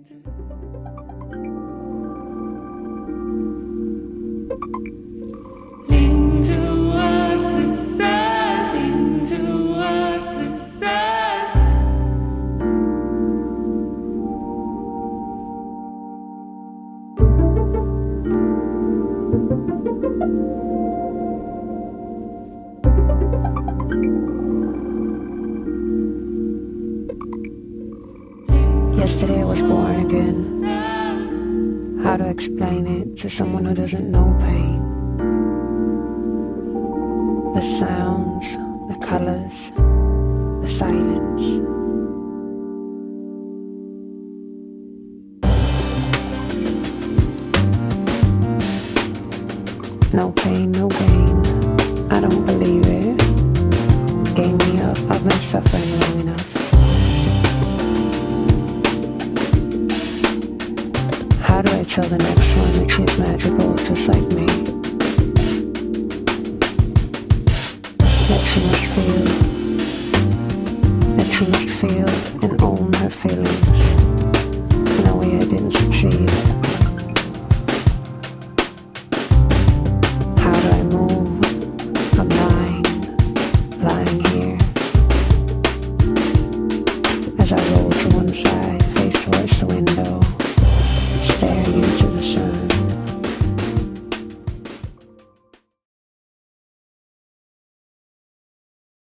Lean towards the sun, lean towards the sun. Yesterday I was born again. How to explain it to someone who doesn't know pain? The sounds, the colors, the silence. No pain, no gain. I don't believe it. Gave me up, I've been suffering long enough. How do I tell the next one that she's magical just like me? That she must feel. That she must feel.